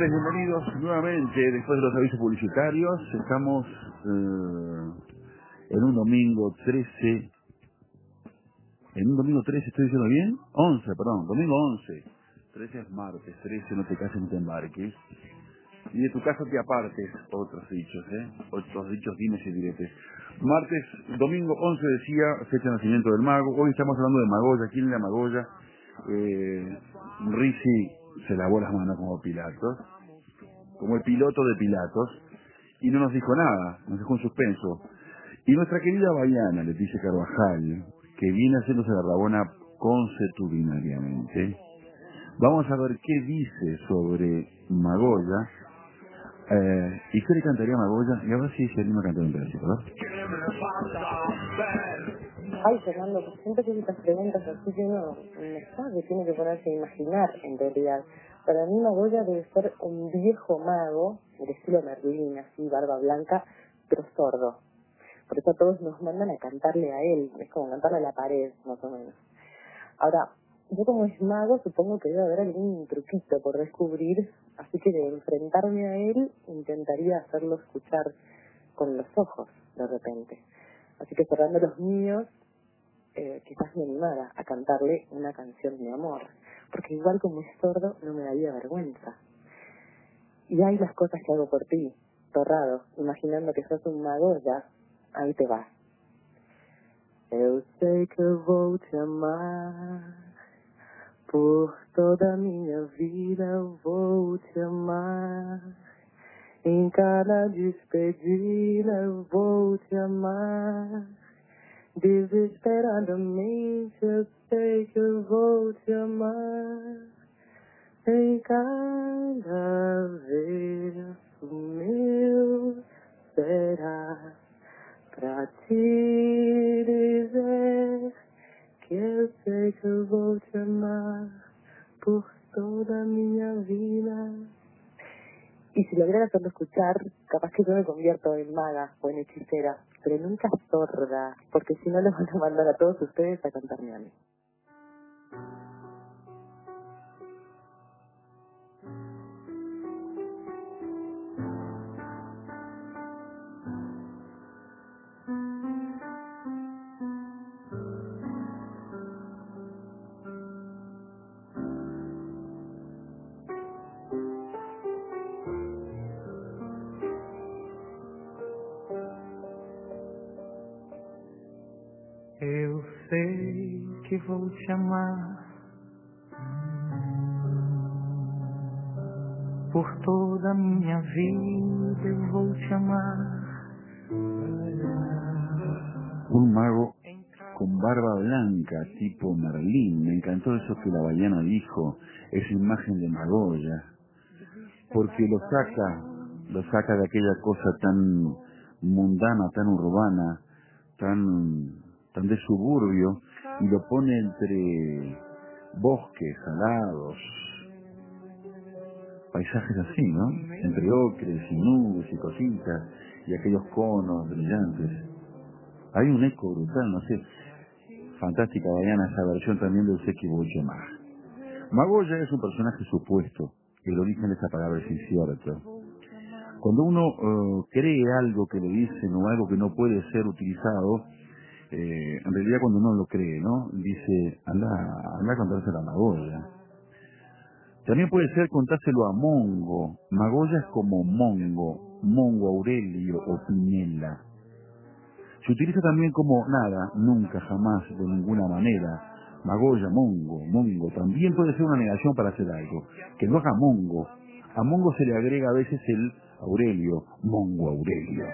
señores, bienvenidos nuevamente después de los avisos publicitarios. Estamos en un domingo 13. En un domingo 13, ¿estoy diciendo bien? 11, perdón, domingo 11. 13 es martes, 13 no te cases ni te embarques. Y de tu casa te apartes, otros dichos, otros dichos, dimes y diretes. Martes, domingo 11 decía, fecha de nacimiento del mago. Hoy estamos hablando de Magoya. ¿Quién era Magoya? Ricci se lavó las manos como Pilatos, como el piloto de Pilatos, y no nos dijo nada, nos dejó en suspenso. Y nuestra querida Baiana, Leticia Carvajal, que viene haciéndose la rabona consuetudinariamente, vamos a ver qué dice sobre Magoya. ¿Y qué le cantaría a Magoya? Y ahora sí se anima a cantar un pedacito, ¿verdad? Ay, Fernando, siento que estas preguntas así que uno no sabe, tiene que ponerse a imaginar en realidad. Para mí Magoya debe ser un viejo mago, del estilo Merlín, así, barba blanca, pero sordo. Por eso todos nos mandan a cantarle a él, es como cantarle a la pared, más o menos. Ahora, yo como es mago, supongo que debe haber algún truquito por descubrir, así que de enfrentarme a él, intentaría hacerlo escuchar con los ojos, de repente. Así que cerrando los míos, quizás me animara a cantarle una canción de amor, porque igual como es sordo no me daría vergüenza. Y hay las cosas que hago por ti, torrado, imaginando que sos un mago, ya, ahí te vas. Eu sei que vou te amar, por toda a minha vida eu vou te amar. Em cada despedida eu vou te amar. Desesperadamente eu sei que eu vou te amar. Em cada verso meu será pra te dizer que eu sei que eu vou te amar por toda a minha vida. Y si lograra hacerlo escuchar, capaz que yo me convierto en maga o en hechicera, pero nunca sorda, porque si no los van a mandar a todos ustedes a cantarme a mí. Eu sei que vou te amar por toda a minha vida, eu vou te amar. Un mago con barba blanca, tipo Merlín. Me encantó eso que la Baiana dijo, esa imagen de Magoya, porque lo saca de aquella cosa tan mundana, tan urbana, tan de suburbio, y lo pone entre bosques alados, paisajes así, ¿no? Entre ocres y nubes y cositas, y aquellos conos brillantes. Hay un eco brutal, no sé. Fantástica, Baiana, esa versión también de Useki Bochemar. Magoya es un personaje supuesto. El origen de esa palabra es incierto. Cuando uno cree algo que le dicen o algo que no puede ser utilizado, en realidad cuando uno lo cree, ¿no? Dice, anda a contárselo a Magoya. También puede ser contárselo a Mongo. Magoya es como Mongo Aurelio o Pinela. Se utiliza también como nada, nunca, jamás, de ninguna manera. Magoya, Mongo. También puede ser una negación para hacer algo. Que no haga Mongo. A Mongo se le agrega a veces el Aurelio, Mongo Aurelio.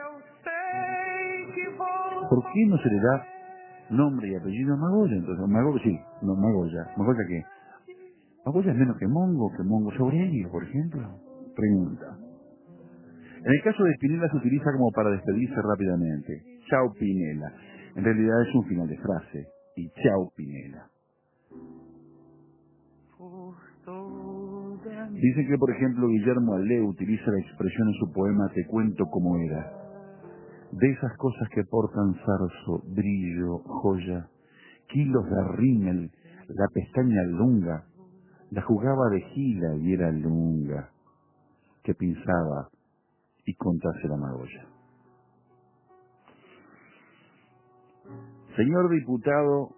¿Por qué no se le da nombre y apellido a Magoya? Entonces, Magoya, sí, no, Magoya. ¿Magoya qué? ¿Magoya es menos que Mongo es Aurelio, por ejemplo? Pregunta. En el caso de Pinela se utiliza como para despedirse rápidamente. Chao Pinela. En realidad es un final de frase. Y chao Pinela. Dicen que, por ejemplo, Guillermo Aleu utiliza la expresión en su poema Te cuento cómo era. De esas cosas que portan zarzo, brillo, joya, kilos de rímel, la pestaña lunga, la jugaba de gila y era lunga. que pensaba y contase la Magoya. Señor diputado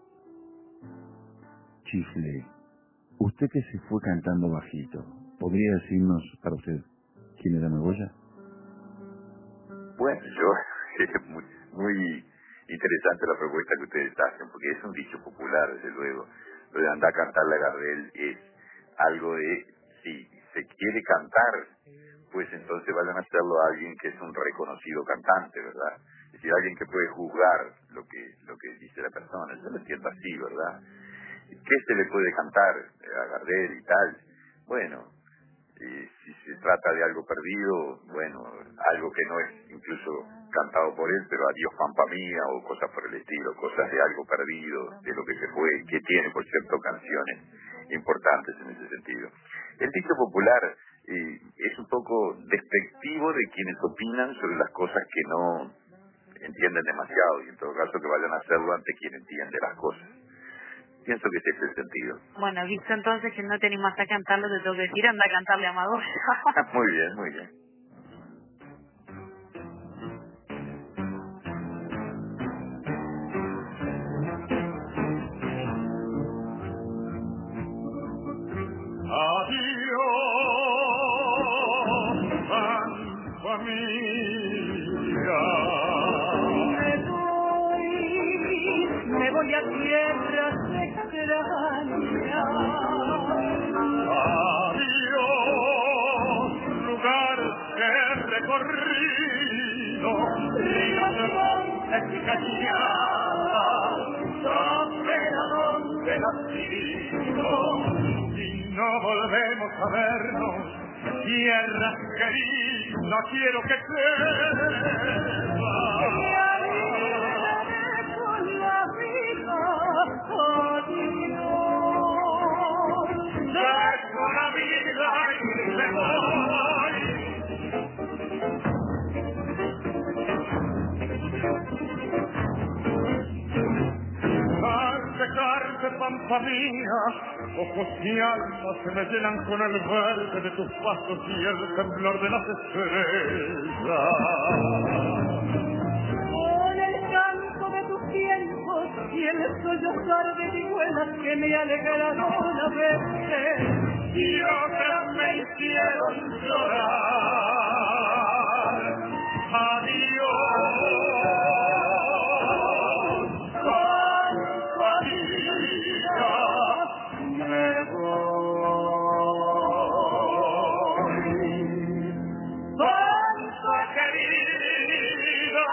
Chiflé, usted que se fue cantando bajito, ¿podría decirnos para usted quién era Magoya? Bueno, es muy interesante la propuesta que ustedes hacen, porque es un dicho popular, desde luego. Lo de andar a cantarle a Gardel es algo de, si se quiere cantar, pues entonces vayan a hacerlo a alguien que es un reconocido cantante, ¿verdad? Es decir, alguien que puede juzgar lo que dice la persona. Yo lo entiendo así, ¿verdad? ¿Qué se le puede cantar a Gardel y tal? Bueno, si se trata de algo perdido, bueno, algo que no es incluso cantado por él, pero Adiós Pampa Mía o cosas por el estilo, cosas de algo perdido, de lo que se fue, que tiene, por cierto, canciones importantes en ese sentido. El dicho popular es un poco despectivo de quienes opinan sobre las cosas que no entienden demasiado, y en todo caso que vayan a hacerlo ante quien entiende las cosas. Pienso que ese es el sentido. Bueno, visto entonces que no te animas a cantarlo, te tengo que decir, anda a cantarle a Magoya. Muy bien, muy bien. Adiós, familia. Me voy a tierras extrañas. Adiós, lugar que he recorrido, ríos, montes y cañadas, donde nacido. Y no volvemos a vernos, tierra querida, quiero que dejo la vida y me voy. Al secarte, pampa mía, ojos y alma se me llenan con el verde de tus pasos y el temblor de las estrellas. Con el canto de tus tiempos y el sollozar de vihuelas que me alegraron a verte y otras me hicieron llorar. Adiós, con tu amiga me voy. Santa querida,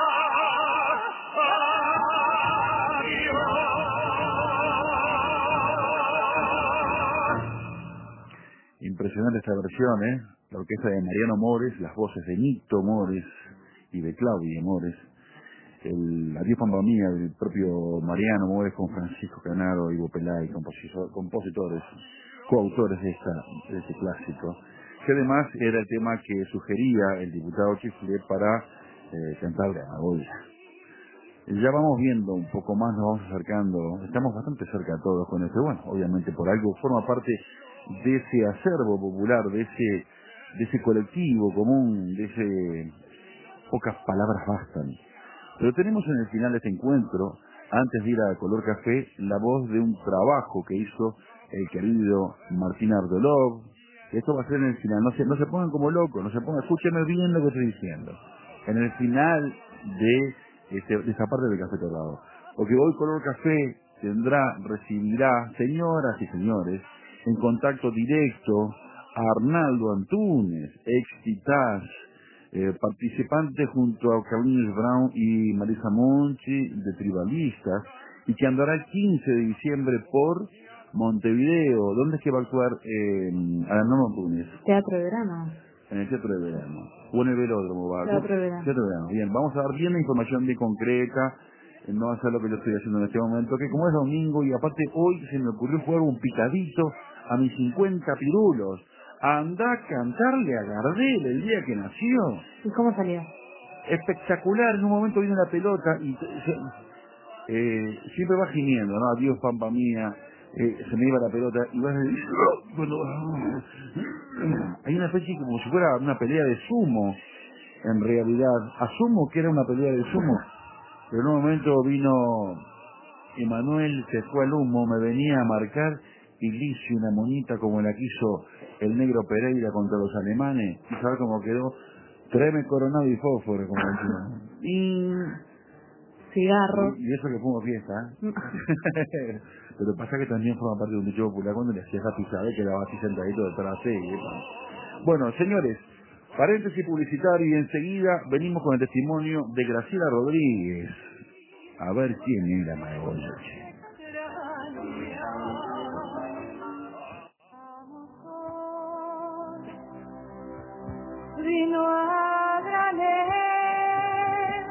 Impresionante esta versión, ¿eh? La orquesta de Mariano Mores, las voces de Nito Mores y de Claudia Mores, el Adiós Pampa Mía del propio Mariano Mores con Francisco Canaro, Ivo Pelay, compositores, coautores de este clásico, que además era el tema que sugería el diputado Chiflé para cantarle a Magoya. Ya vamos viendo un poco más, nos vamos acercando, estamos bastante cerca todos con esto. Bueno, obviamente por algo forma parte de ese acervo popular, de ese colectivo común, de ese pocas palabras bastan. Pero tenemos en el final de este encuentro, antes de ir a Color Café, la voz de un trabajo que hizo el querido Martín Ardolov. Esto va a ser en el final, no se pongan como locos, escúchenme bien lo que estoy diciendo. En el final de esa parte del Café Torrado. Porque hoy Color Café recibirá, señoras y señores, en contacto directo a Arnaldo Antunes, ex Titás, participante junto a Carlinhos Brown y Marisa Monchi de Tribalistas, y que andará el 15 de diciembre por Montevideo. ¿Dónde es que va a actuar Arnaldo Antunes? Teatro de Verano. En el Teatro de Verano. O en el Velódromo. Teatro de Verano. Teatro de Verano. Bien, vamos a dar bien la información bien concreta. No va a ser lo que yo estoy haciendo en este momento, que como es domingo y aparte hoy se me ocurrió jugar un picadito a mis 50 pirulos. Anda a cantarle a Gardel el día que nació. ¿Y cómo salió? Espectacular, en un momento viene la pelota y siempre va gimiendo, ¿no? Adiós Pampa Mía, se me iba la pelota, y vas a decir, hay una especie como si fuera una pelea de sumo, en realidad. Asumo que era una pelea de sumo, pero en un momento vino Emanuel, se fue al humo, me venía a marcar y le hice una monita como la que hizo el negro Pereira contra los alemanes, y sabes cómo quedó, tráeme coronado y fósforo, como decía. Cigarros. Y eso que fuimos fiesta, ¿eh? Pero pasa que también forma parte de un dicho popular cuando le hacías la pisada y quedaba así sentadito detrás de él. Bueno, señores, paréntesis publicitario y enseguida venimos con el testimonio de Graciela Rodríguez. A ver quién era Magoya. Vino a granel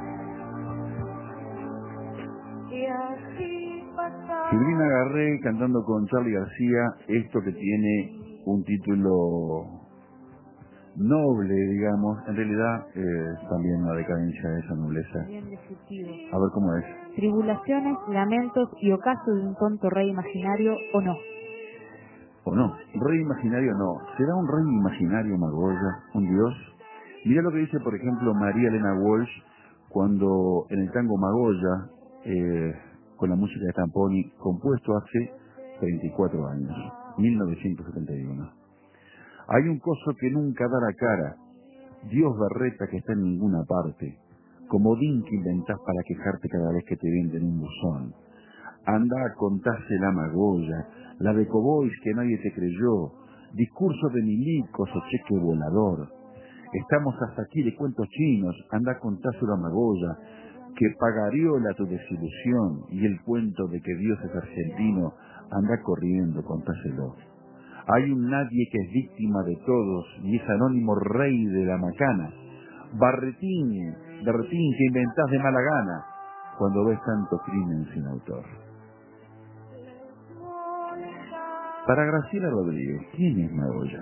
y así pasaba. Silvina Garré cantando con Charly García, esto que tiene un título noble, digamos, en realidad también una decadencia de esa nobleza. Bien descriptivo. A ver cómo es. Tribulaciones, lamentos y ocaso de un tonto rey imaginario o no. ¿O no? Rey imaginario no. ¿Será un rey imaginario Magoya? ¿Un dios? Mira lo que dice, por ejemplo, María Elena Walsh cuando en el tango Magoya, con la música de Stamponi, compuesto hace 34 años, 1971. Hay un coso que nunca da la cara, Dios berreta que está en ninguna parte, comodín que inventás para quejarte cada vez que te venden un buzón. Anda a contarse la Magoya, la de Cobois que nadie te creyó, discurso de milicos o cheque volador. Estamos hasta aquí de cuentos chinos, anda a contárselo a Magoya, que pagariola tu desilusión y el cuento de que Dios es argentino, anda corriendo, contáselo. Hay un nadie que es víctima de todos y es anónimo rey de la macana. Berretín que inventás de mala gana cuando ves tanto crimen sin autor. Para Graciela Rodríguez, ¿quién es Magoya?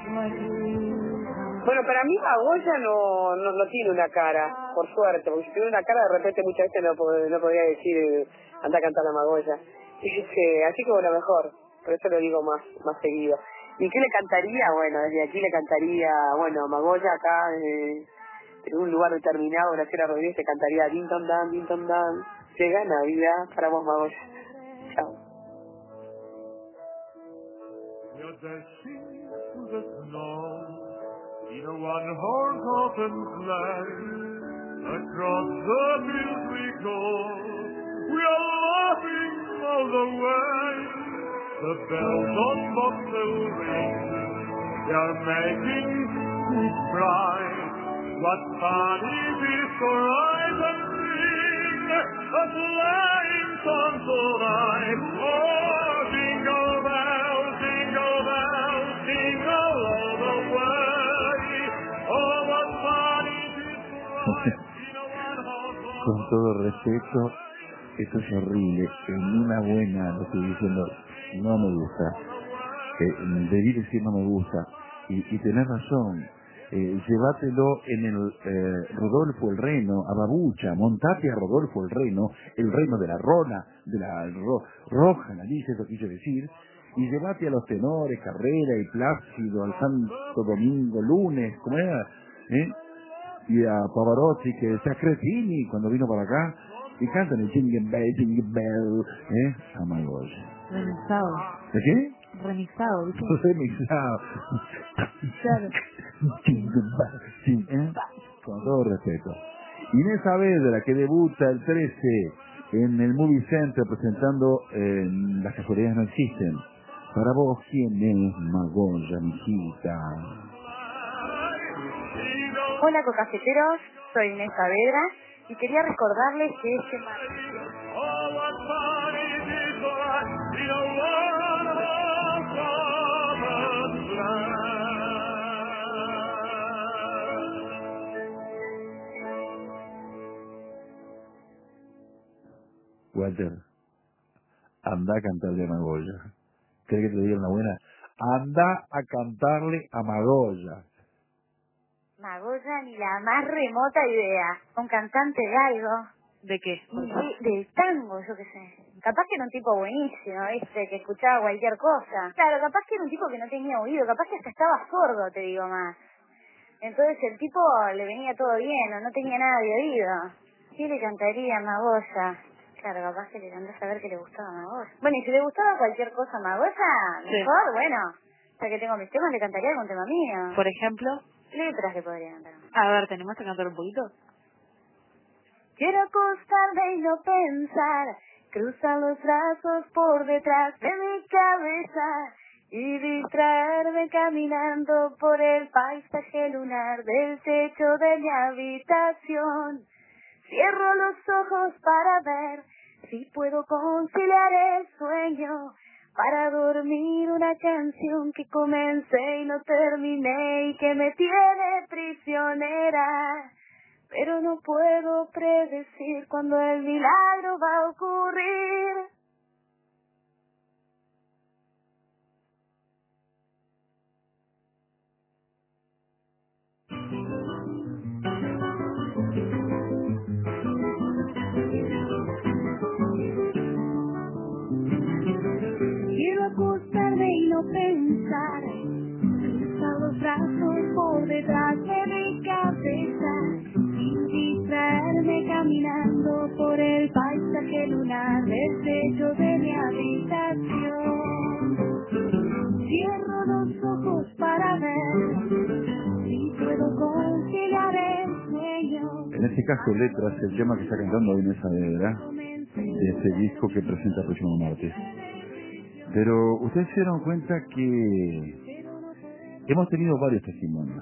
Bueno, para mí Magoya no tiene una cara, por suerte, porque si tuviera una cara de repente muchas veces no podría decir anda a cantar la Magoya. Así como lo mejor, por eso lo digo más seguido. ¿Y qué le cantaría? Bueno, desde aquí le cantaría, bueno, Magoya acá, en un lugar determinado, Graciela Rodríguez le cantaría Din Ton Dan, llega Navidad para vos Magoya. Chao. You're dashing through the snow in a one-horse open sleigh. Across the fields we go. We are laughing all the way. The bells on bobtail ring. They are making it bright. What fun it is to ride and sing a sleighing song tonight. Oh, jingle bells, jingle bells, jingle all the way. Oh, what fun it is to ride in a one-horse. Con todo respeto, esto es horrible. En una buena, lo estoy diciendo, no me gusta. Debí decir no me gusta. Y tenés razón. Llévatelo en el Rodolfo el Reno, a Babucha, montate a Rodolfo el Reno de la Rona, de la Roja nariz, eso quiso decir, y llévate a los tenores, Carrera y Plácido, al Santo Domingo, lunes, ¿cómo era? Y a Pavarotti, que sea Cretini cuando vino para acá, y cantan el Jingle Bell, a Magoya. Remixado. ¿De qué? Remixado, ¿viste? Remixado. Claro. Con todo respeto. Inés Saavedra, que debuta el 13 en el Movie Center presentando Las casualidades no existen. Para vos, ¿quién es Magoya, mijita? Hola, cocafeteros, soy Inés Saavedra y quería recordarles que este Walter, anda a cantarle a Magoya. ¿Crees que te diga una buena? Anda a cantarle a Magoya. Magoya ni la más remota idea, un cantante galgo. ¿De qué? Del tango, yo qué sé. Capaz que era un tipo buenísimo, ¿viste? Que escuchaba cualquier cosa. Claro, capaz que era un tipo que no tenía oído, capaz que hasta estaba sordo, te digo más. Entonces el tipo le venía todo bien, o no tenía nada de oído. ¿Qué le cantaría a Magoya? Claro, capaz que le cantó a saber que le gustaba Magoya. Bueno, y si le gustaba cualquier cosa a Magoya, mejor, sí. Bueno, ya que tengo mis temas, le cantaría algún tema mío. Por ejemplo, letras le podría cantar. A ver, ¿tenemos que cantar un poquito? Quiero acostarme y no pensar, cruzar los brazos por detrás de mi cabeza y distraerme caminando por el paisaje lunar del techo de mi habitación. Cierro los ojos para ver si puedo conciliar el sueño, para dormir una canción que comencé y no terminé y que me tiene prisionera. Pero no puedo predecir cuándo el milagro va a ocurrir. Quiero acostarme y no pensar, cruzar los brazos por detrás de mi cabeza y distraerme caminando por el paisaje lunar del techo de mi habitación. Cierro los ojos para ver si puedo conciliar el sueño. En este caso, Letras, el tema que está cantando hoy Inés Saavedra, de este disco que presenta el próximo martes. Pero ustedes se dieron cuenta que hemos tenido varios testimonios.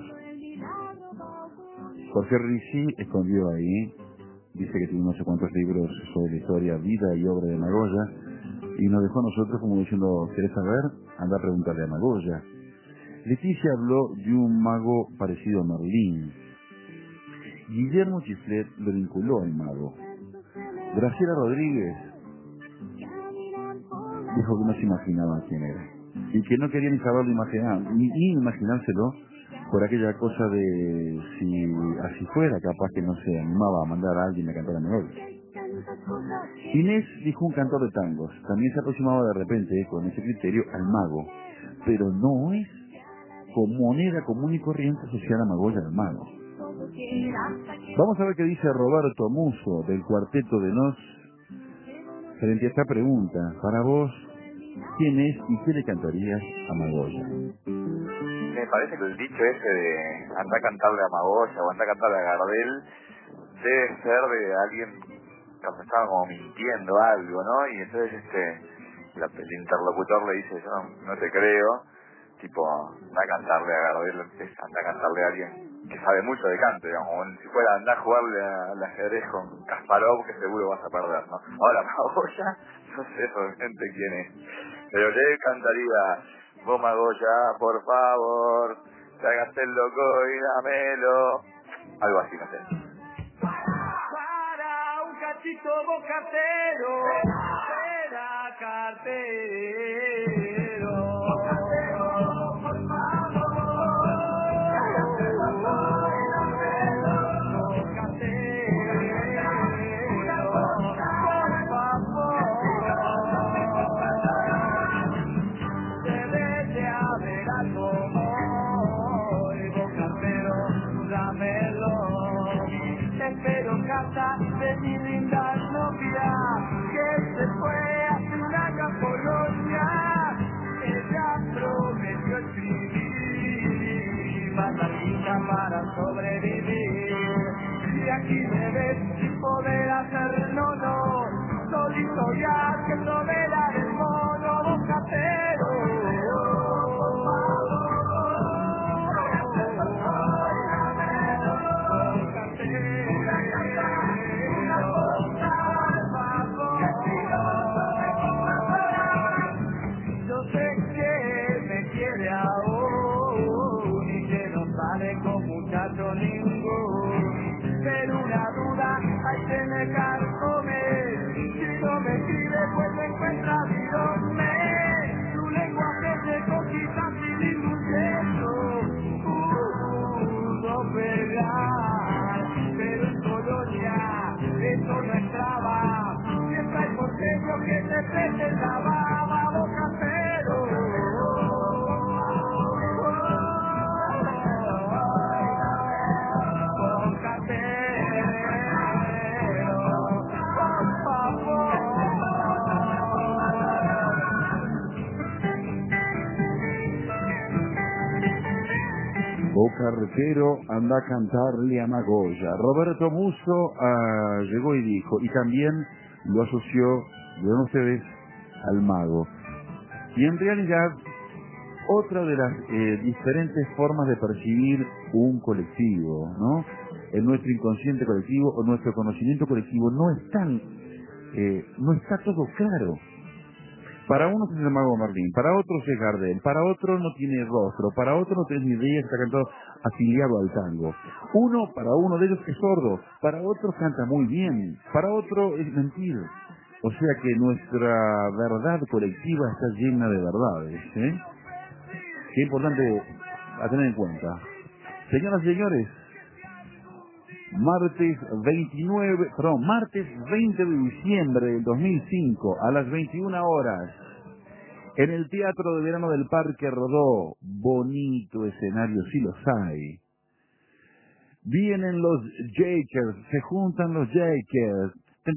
Jorge Ricci escondió ahí, dice que tiene no sé cuántos libros sobre la historia, vida y obra de Magoya, y nos dejó a nosotros como diciendo, ¿querés saber? Anda a preguntarle a Magoya. Leticia habló de un mago parecido a Merlín. Guillermo Chiflet lo vinculó al mago. Graciela Rodríguez dijo que no se imaginaba quién era y que no quería ni saberlo imaginar, ni imaginárselo por aquella cosa de si así fuera, capaz que no se animaba a mandar a alguien a cantar a Magoya. Inés dijo un cantor de tangos, también se aproximaba de repente con ese criterio al mago, pero no es con moneda común y corriente asociada a Magoya al mago. Vamos a ver qué dice Roberto Muso del Cuarteto de Nos frente a esta pregunta. Para vos, ¿quién es y qué le cantarías a Magoya? Me parece que el dicho ese de anda a cantarle a Magoya o anda a cantarle a Gardel debe ser de alguien que me estaba como mintiendo algo, ¿no? Y entonces el interlocutor le dice, yo no te creo, tipo, anda a cantarle a Gardel, anda a cantarle a alguien que sabe mucho de canto, digamos, como si fuera anda a jugarle al ajedrez con Kasparov, que seguro vas a perder, ¿no? Ahora, Magoya, no sé realmente quién es, pero le cantaría, vos Magoya, por favor, te hagas el loco y dámelo, algo así, no sé. Para un cachito bocatero, era cartero. Espero casa de mi linda novia que se fue a una gran Polonia. Ella prometió escribir batallitas para sobrevivir. Y aquí me ves sin poder hacer no, solito ya que novela del mono bocatero. Yo sé que me quiere aún y que no sale con muchacho ningún, pero una duda hay que dejar comer. Si no me escribe pues me encuentra viróme. Su lenguaje de cositas sin ningún gesto pudo pegar, pero en Colonia eso no está. que te pese la baba, bocatero. Bocarretero, anda a cantarle a Magoya. Roberto Musso llegó y dijo, y también lo asoció, vean ustedes, al mago. Y en realidad, otra de las diferentes formas de percibir un colectivo, ¿no? En nuestro inconsciente colectivo o nuestro conocimiento colectivo no está todo claro. Para unos es el mago Merlín, para otros es Gardel, para otros no tiene rostro, para otros no tiene ni idea, está cantado afiliado al tango. Para uno de ellos es sordo, para otros canta muy bien, para otro es mentira. O sea que nuestra verdad colectiva está llena de verdades, ¿eh? Qué importante a tener en cuenta. Señoras y señores, martes 20 de diciembre del 2005 a las 21 horas en el Teatro de Verano del Parque Rodó. Bonito escenario, sí los hay. Vienen los Jakers, se juntan los Jakers.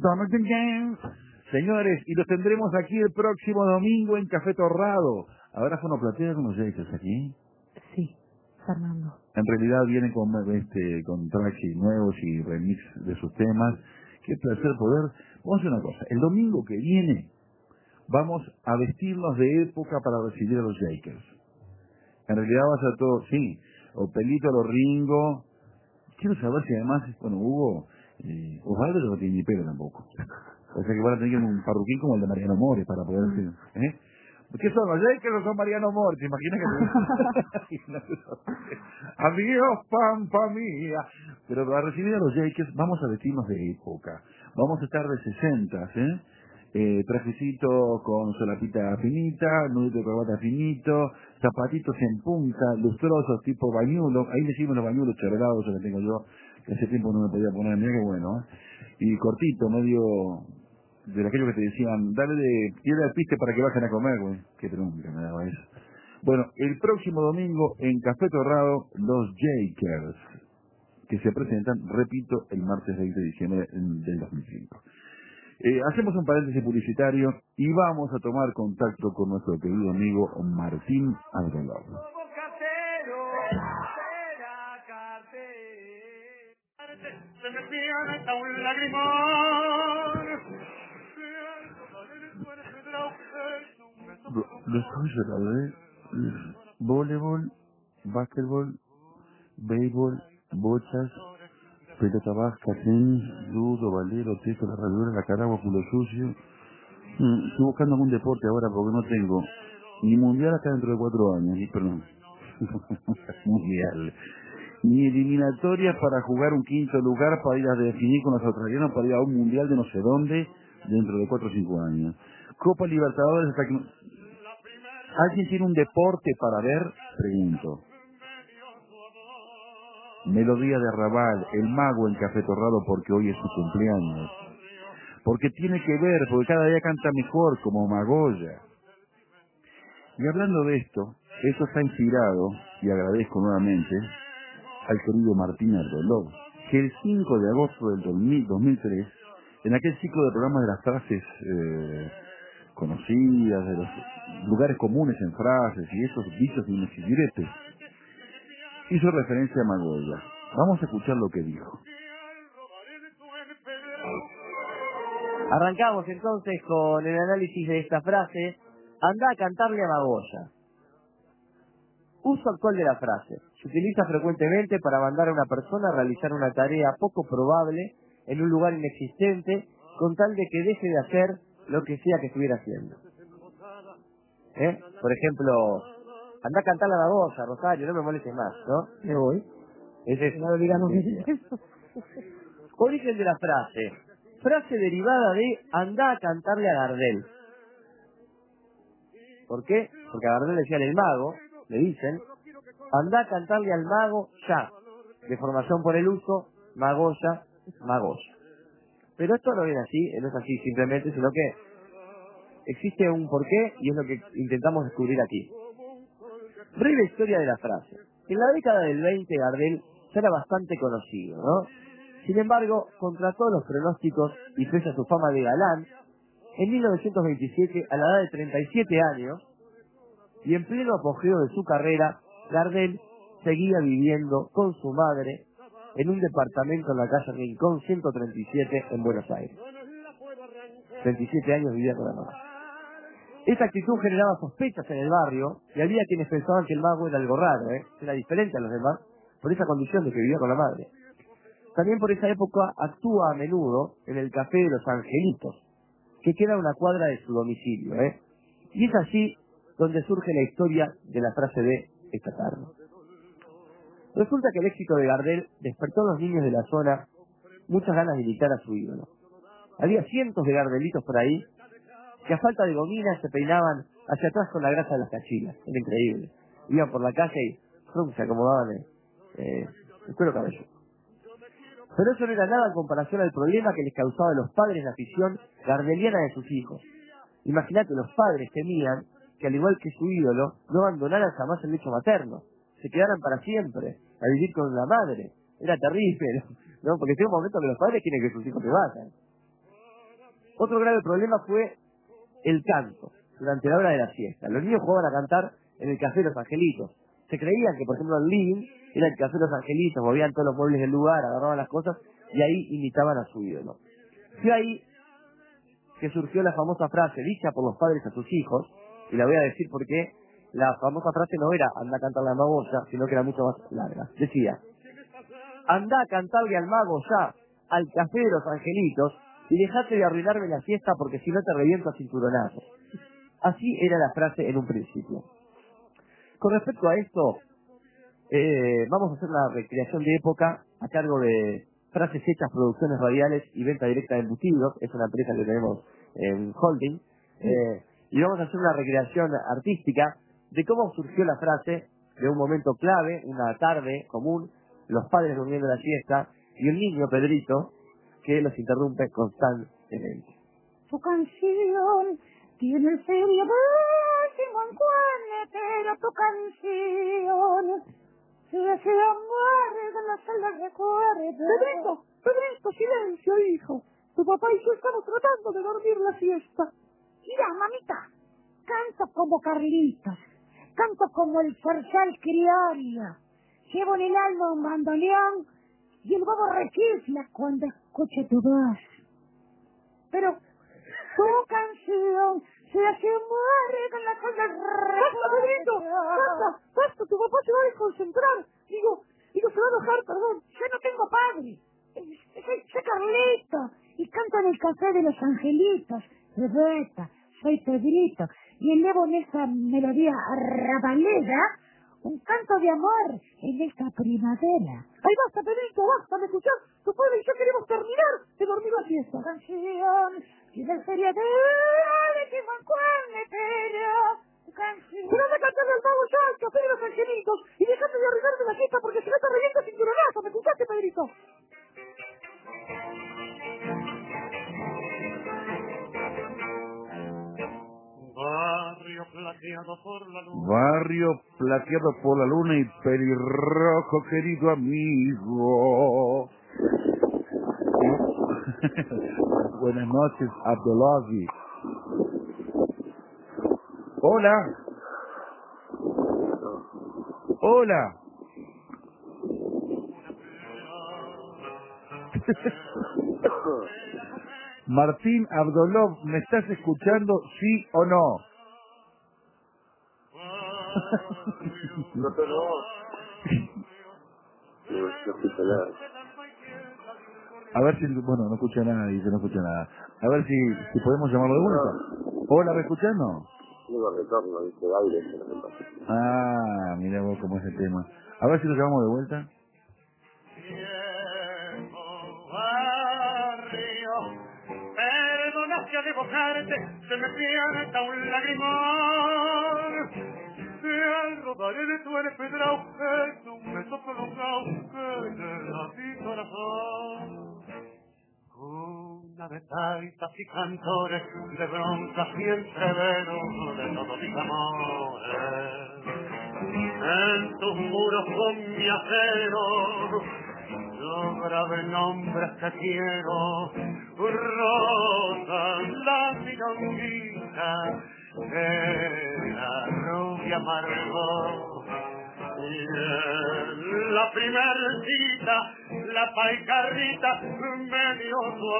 Señores, y los tendremos aquí el próximo domingo en Café Torrado. ¿Habrá fonoplatea con los Jakers aquí? Sí, Fernando. En realidad vienen con tracks nuevos y remix de sus temas. Qué placer poder. Vamos a hacer una cosa. El domingo que viene vamos a vestirnos de época para recibir a los Jakers. En realidad va a ser todo, sí, o pelito a los Ringo. Quiero saber si además, Hugo, Osvaldo no tiene ni pelo tampoco. O sea que van a tener un parruquín como el de Mariano Mores para poder decir, ¿eh? ¿Qué son los Jakers o son Mariano Mores? ¿Te imaginas que amigos, pampa mía? Pero para recibir a los Jakers vamos a vestirnos de época. Vamos a estar de 60, trajecito con solapita finita, nudito de corbata finito, zapatitos en punta, lustrosos tipo bañulo. Ahí le decimos los bañulos charolados, que tengo yo, que hace tiempo no me podía poner, mira qué bueno, y cortito, medio de aquello que te decían, tira el piste para que vayan a comer, güey. Qué trunca me daba eso. Bueno, el próximo domingo en Café Torrado, los Jakers, que se presentan, repito, el martes 20 de diciembre del 2005. Hacemos un paréntesis publicitario y vamos a tomar contacto con nuestro querido amigo Martín Algalov. Se me pianta un lagrimón. Los jóvenes de voleibol, básquetbol, béisbol, bochas, pelota vasca, tenis, judo, valero, tejo, la herradura, la caragua, culo sucio. Estoy buscando algún deporte ahora porque no tengo ni mundial hasta dentro de 4 años, perdón, mundial, ni eliminatorias para jugar un quinto lugar para ir a definir con los australianos para ir a un mundial de no sé dónde dentro de 4 o 5 años. Copa Libertadores hasta que... ¿Alguien tiene un deporte para ver? Pregunto. Melodía de Arrabal, el mago en Café Torrado porque hoy es su cumpleaños. Porque tiene que ver, porque cada día canta mejor como Magoya. Y hablando de esto, eso está inspirado, y agradezco nuevamente, al querido Martín Algalov, que el 5 de agosto del 2003, en aquel ciclo de programas de las frases conocidas, de los lugares comunes en frases y esos dichos y diretes, hizo referencia a Magoya. Vamos a escuchar lo que dijo. Arrancamos entonces con el análisis de esta frase. Anda a cantarle a Magoya. Uso actual de la frase. Se utiliza frecuentemente para mandar a una persona a realizar una tarea poco probable en un lugar inexistente con tal de que deje de hacer lo que sea que estuviera haciendo. Por ejemplo, anda a cantarle a Magoya, Rosario, no me molestes más, ¿no? Me voy. Es eso. No digamos eso. Origen de la frase. Frase derivada de anda a cantarle a Gardel. ¿Por qué? Porque a Gardel le decían el mago, le dicen, anda a cantarle al mago ya. Deformación por el uso, Magoya, Magoya. Pero esto no viene así, no es así simplemente, sino que existe un porqué y es lo que intentamos descubrir aquí. Breve historia de la frase. En la década del 20 Gardel ya era bastante conocido, ¿no? Sin embargo, contra todos los pronósticos y pese a su fama de galán, en 1927, a la edad de 37 años, y en pleno apogeo de su carrera, Gardel seguía viviendo con su madre en un departamento en la calle Rincón 137 en Buenos Aires. 37 años vivía con la mamá. Esta actitud generaba sospechas en el barrio y había quienes pensaban que el mago era algo raro, era diferente a los demás por esa condición de que vivía con la madre. También por esa época actúa a menudo en el Café de los Angelitos, que queda a una cuadra de su domicilio, y es allí donde surge la historia de la frase de esta tarde. Resulta que el éxito de Gardel despertó a los niños de la zona muchas ganas de imitar a su ídolo. Había cientos de Gardelitos por ahí que a falta de gominas se peinaban hacia atrás con la grasa de las cachilas. Era increíble. Iban por la calle y se acomodaban el cuero cabelludo. Pero eso no era nada en comparación al problema que les causaba a los padres la afición gardeliana de sus hijos. Imagínate, los padres temían que al igual que su ídolo, no abandonaran jamás el lecho materno, se quedaran para siempre a vivir con la madre. Era terrible, ¿no? Porque llega un momento que los padres quieren que sus hijos se vayan. Otro grave problema fue el canto durante la hora de la siesta. Los niños jugaban a cantar en el Café de los Angelitos. Se creían que, por ejemplo, el living era el Café de los Angelitos, movían todos los muebles del lugar, agarraban las cosas y ahí imitaban a su ídolo. Fue ahí que surgió la famosa frase dicha por los padres a sus hijos, y la voy a decir porque la famosa frase no era anda a cantarle al mago ya, sino que era mucho más larga. Decía, anda a cantarle al mago ya, al Café de los Angelitos, y dejate de arruinarme la fiesta porque si no te reviento a cinturonazos. Así era la frase en un principio. Con respecto a esto, vamos a hacer una recreación de época a cargo de Frases Hechas, Producciones Radiales y Venta Directa de Embutidos. Es una empresa que tenemos en holding. Y vamos a hacer una recreación artística de cómo surgió la frase de un momento clave, una tarde común, los padres durmiendo la siesta y un niño, Pedrito, que los interrumpe constantemente. Tu canción tiene el serio máximo encuadre, pero tu canción se hace amarga en la sala de recuerdo. Pedrito, silencio, hijo. Tu papá y yo estamos tratando de dormir la siesta. Mira, mamita, canto como Carlitos, canto como el zorzal criollo, llevo en el alma un bandoneón y el bobo rechifla cuando escuche tu voz. Pero tu canción se hace amarga en la sala de recuerdo. ¡Basta, Pedrito! ¡Basta! Tu papá se va a desconcentrar. Digo, se va a enojar, perdón. Yo no tengo padre. Soy Carlito y canto en el Café de los Angelitos. Bebeta, soy Pedrito y elevo en esta melodía rabalera un canto de amor en esta primavera. ¡Ay, basta, Pedrito, basta! ¿Me escuchás? Tu padre y yo queremos terminar de dormir la fiesta. Canción, y la feria de que me pero canción. Pero anda a cantarle al mago ya, al Café de los Angelitos, y dejate de arruinarme la fiesta porque si no te reviento cinturonazo. ¿Me escuchaste, Pedrito? Barrio plateado por la luna. Barrio plateado por la luna y pelirrojo, querido amigo. Buenas noches, Abdelazi. Hola. Hola. Martín Abdolov, ¿me estás escuchando, sí o no? No. No escucho nada. A ver si, bueno, no escucha nada, dice, no escucha nada. A ver si podemos llamarlo de vuelta. Hola, ¿me escuchás, no? No retorno, dice baile, pero no pasa. Ah, mira vos cómo es el tema. A ver si lo llamamos de vuelta. Perdona que al evocarte se me pierda un lagrimón. Al rodar de tu empedrado es un beso prolongado que llena mi corazón. Una de taitas y cantores, de bronca siempre vero de todos mis amores. En tus muros con mi acero, yo grabé nombres que quiero. Rosa, la milonguita, era rubia amargo. Y en la primer cita, la paicarrita me dio su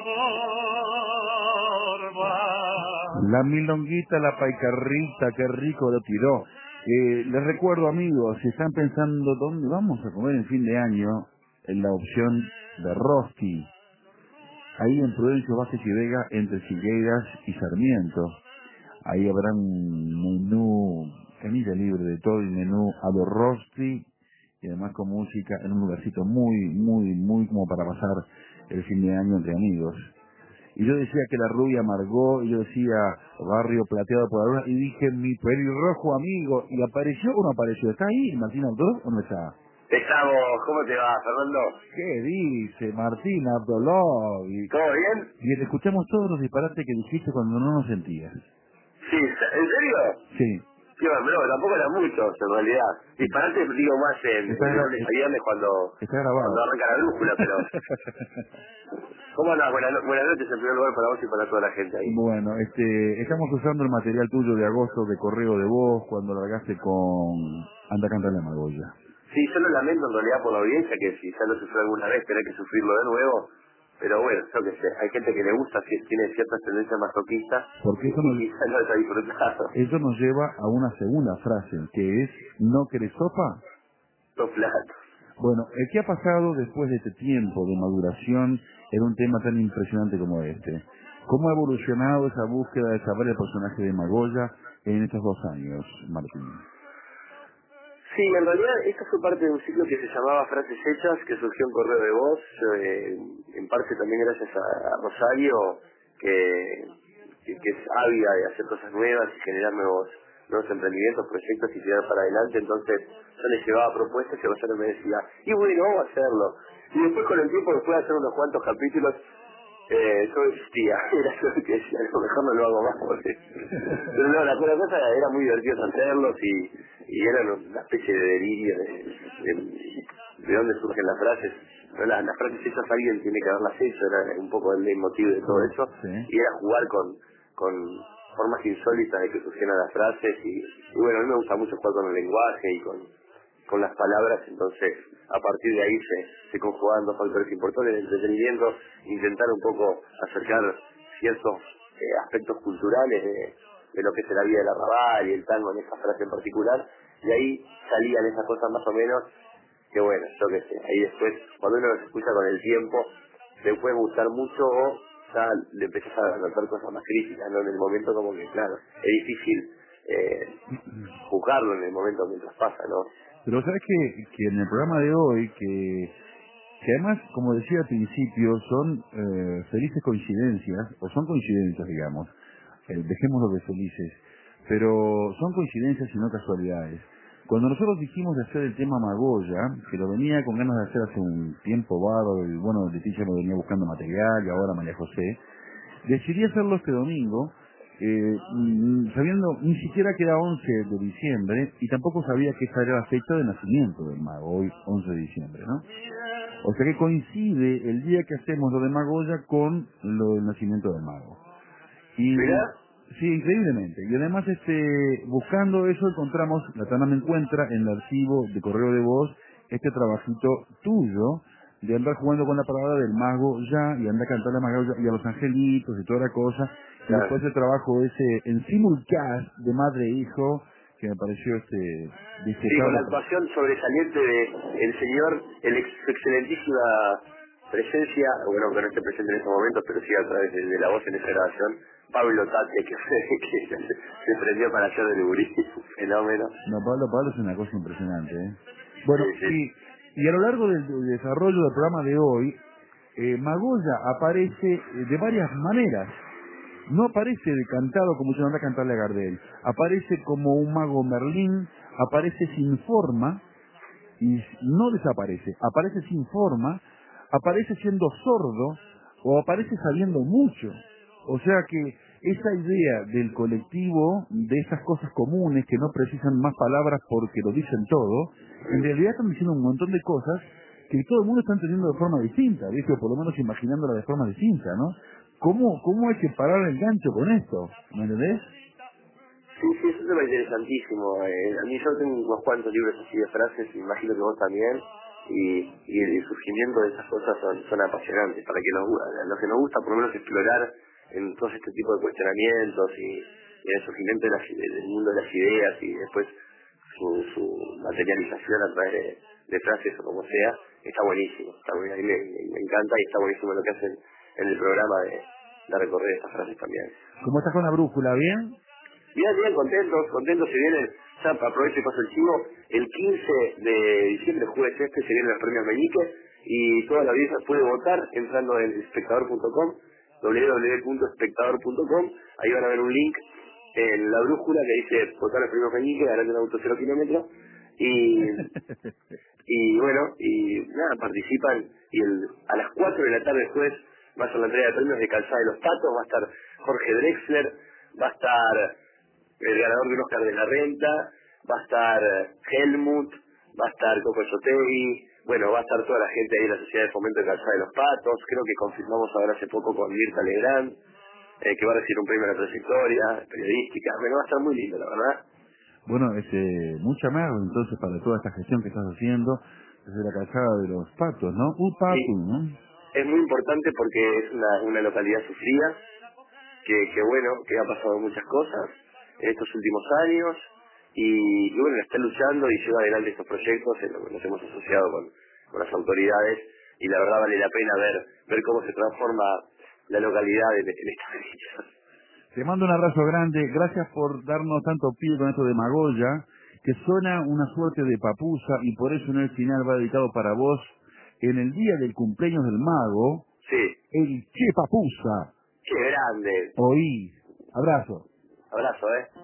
amor. La milonguita, la paicarrita, qué rico lo tiró. Les recuerdo, amigos, si están pensando dónde vamos a comer en fin de año, en la opción de Rosti, ahí en Prudencio Vázquez y Vega, entre Figueras y Sarmiento. Ahí habrá un menú, camilla libre de todo el menú a lo Rosti, y además con música en un lugarcito muy como para pasar el fin de año entre amigos. Y yo decía que la rubia amargó, y yo decía barrio plateado por la luna, y dije mi pelirrojo amigo, y apareció o no apareció. ¿Está ahí Martín Abdolov o no está? Estamos, ¿cómo te va, Fernando? ¿Qué dice Martín Abdolov? ¿Todo bien? Bien, escuchamos todos los disparates que dijiste cuando no nos sentías. Sí, ¿en serio? Sí. Sí, pero tampoco eran muchos, en realidad. Disparate digo más en lunes a viernes cuando arranca la brújula, pero... ¿Cómo andás? Buenas noches en primer lugar para vos y para toda la gente ahí. Bueno, estamos usando el material tuyo de agosto de correo de voz cuando largaste con Anda a cantar la Magoya. Sí, yo lo lamento en realidad por la audiencia, que si ya lo sufrió alguna vez, tener que sufrirlo de nuevo. Pero bueno, yo qué sé, hay gente que le gusta, tiene ciertas tendencias masoquistas, porque eso y quizás no está disfrutado. Eso nos lleva a una segunda frase, que es, ¿no querés sopa? Dos platos. Bueno, ¿qué ha pasado después de este tiempo de maduración en un tema tan impresionante como este? ¿Cómo ha evolucionado esa búsqueda de saber el personaje de Magoya en estos 2 años, Martín? Sí, en realidad esto fue parte de un ciclo que se llamaba Frases Hechas, que surgió en correo de voz, en parte también gracias a Rosario, que es ávida de hacer cosas nuevas y generar nuevos emprendimientos, proyectos y tirar para adelante. Entonces yo le llevaba propuestas y Rosario me decía, y bueno, vamos a hacerlo. Y después con el tiempo, después de hacer unos cuantos capítulos, yo existía, era yo el que decía, a lo mejor no lo hago más porque... Pero no, la cosa era muy divertido hacerlos y era una especie de delirio de dónde surgen las frases. ¿No? Las frases hechas alguien tiene que haberlas hecho, era un poco el leitmotiv de todo eso, y era jugar con formas insólitas de que surgieran las frases y bueno, a mí me gusta mucho jugar con el lenguaje y con las palabras, entonces a partir de ahí se conjugaban dos factores importantes: el entretenimiento, intentar un poco acercar ciertos aspectos culturales de lo que es la vida del arrabal y el tango en esa frase en particular, y ahí salían esas cosas más o menos que bueno, yo qué sé, ahí después cuando uno los escucha con el tiempo le puede gustar mucho o ya le empezás a notar cosas más críticas, ¿no? En el momento como que claro, es difícil juzgarlo en el momento mientras pasa, ¿no? Pero sabes que en el programa de hoy, que además, como decía al principio, son felices coincidencias, o son coincidencias, digamos, dejémoslo de felices, pero son coincidencias y no casualidades. Cuando nosotros dijimos de hacer el tema Magoya, que lo venía con ganas de hacer hace un tiempo bárbaro, y bueno, Leticia me venía buscando material, y ahora María José, decidí hacerlo este domingo, sabiendo ni siquiera que era 11 de diciembre, y tampoco sabía que esta era la fecha de nacimiento del mago, hoy 11 de diciembre, ¿no? O sea que coincide el día que hacemos lo de Magoya con lo del nacimiento del mago. Y sí, increíblemente. Y además buscando eso encontramos, la Tana me encuentra en el archivo de correo de voz este trabajito tuyo de andar jugando con la palabra del mago ya, y andar a cantar la Magoya y a los angelitos y toda la cosa, y después el trabajo ese en simulcast de madre e hijo, que me pareció sí, con la actuación sobresaliente de el señor, excelentísima presencia, bueno, que no esté presente en estos momentos, pero sí a través de la voz en esa grabación, Pablo Tate, que se prendió para hacer del gurí, fenómeno. No, Pablo es una cosa impresionante, ¿eh? Bueno, sí. Y a lo largo del desarrollo del programa de hoy, Magoya aparece de varias maneras. No aparece decantado como yo anda a cantarle a Gardel, aparece como un mago Merlín, aparece sin forma, y no desaparece, aparece sin forma, aparece siendo sordo, o aparece sabiendo mucho. O sea que esa idea del colectivo, de esas cosas comunes que no precisan más palabras porque lo dicen todo, en realidad están diciendo un montón de cosas que todo el mundo está entendiendo de forma distinta, ¿viste? O por lo menos imaginándola de forma distinta, ¿no? ¿Cómo hay que parar el gancho con esto? ¿Me entendés? Sí, sí, eso es un tema interesantísimo. A mí yo tengo unos cuantos libros así de frases, imagino que vos también, y el surgimiento de esas cosas son apasionantes, para que los que nos gusta por lo menos explorar en todo este tipo de cuestionamientos y el surgimiento del mundo de las ideas y después su materialización a través de frases o como sea, está buenísimo. Está muy, a mí me encanta y está buenísimo lo que hacen en el programa de recorrer estas frases también. ¿Cómo estás con la brújula? ¿Bien? Bien, contentos, se vienen, ya aprovecho y paso el chivo, el 15 de diciembre, jueves se vienen los premios Meñique, y toda la audiencia puede votar entrando en espectador.com, www.espectador.com, ahí van a ver un link en la brújula que dice votar los premios Meñique, ganando un auto 0 kilómetros, y bueno, y nada, participan, y a las 4 de la tarde el jueves va a ser la entrega de premios de Calzada de los Patos, va a estar Jorge Drexler, va a estar el ganador de un Oscar de la Renta, va a estar Helmut, va a estar Coco Yotegui, bueno, va a estar toda la gente ahí de la Sociedad de Fomento de Calzada de los Patos, creo que confirmamos ahora hace poco con Mirta Legrand, que va a recibir un premio a la trayectoria periodística, bueno, va a estar muy lindo, la verdad. Bueno, mucha más entonces para toda esta gestión que estás haciendo desde la Calzada de los Patos, ¿no? Pato, Sí. ¿no? Es muy importante porque es una localidad sufrida, que bueno, que ha pasado muchas cosas en estos últimos años y bueno, está luchando y lleva adelante estos proyectos en los que nos hemos asociado con las autoridades y la verdad vale la pena ver cómo se transforma la localidad en estas fechas. Te mando un abrazo grande, gracias por darnos tanto pie con esto de Magoya, que suena una suerte de papusa y por eso en el final va dedicado para vos, en el día del cumpleaños del mago, sí, el Che Papusa. ¡Qué grande! Oí. Abrazo. Abrazo,